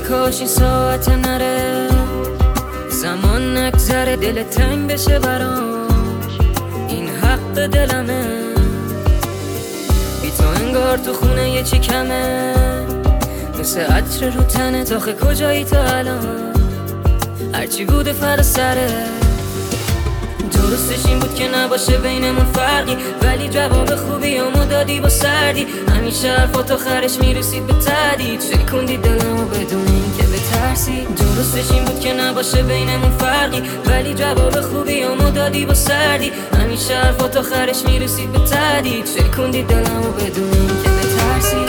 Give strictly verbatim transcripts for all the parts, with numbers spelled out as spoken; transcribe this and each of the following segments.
کاش این ساعت نره، زمان نگذره دل تنگ بشه برام، این حق دلمه. بی تو انگار تو خونه یه چی کمه، مثل عطر رو تنه. تاخه کجایی تو الان؟ هرچی بوده فر سره. درستش این بود که نباشه بینمون فرقی، ولی جواب خوبی همو دادی با سردی. همیشه حرفات آخرش میرسید به تردید، شکوندی دلمو بدون این که بترسی. درستش این بود که نباشه بینمون فرقی، ولی جواب خوبی همو دادی با سردی. همیشه حرفات آخرش میرسید به تردید، شکوندی دلمو بدون این که بترسی.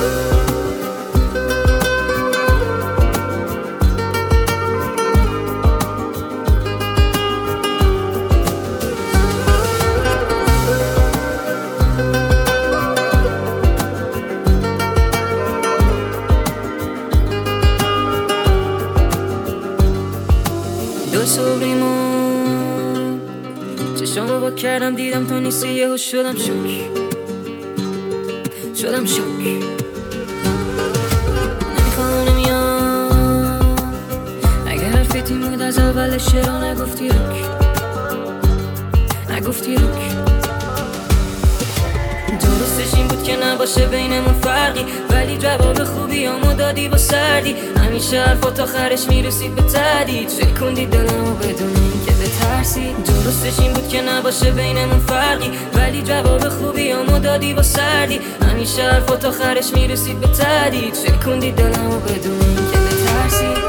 دو صبریمون چشامو با کردم دیدم تو نیستی، یهو شدم شوک شدم شوک. نمیخوام نمیام، اگر حرفت این بود از اولش چرا نگفتی رک نگفتی رک. درستش این بود که نباشه بینمون فرقی، ولی جواب خوبی همو دادی با سردی. همیشه حرفات آخرش میرسید به تردید، شکوندی دلمو بدون این که بترسی. درستش این بود که نباشه بینمون فرقی، ولی جواب خوبی همو دادی با سردی. همیشه حرفات آخرش میرسید به تردید، شکوندی دلمو بدون این که بترسی.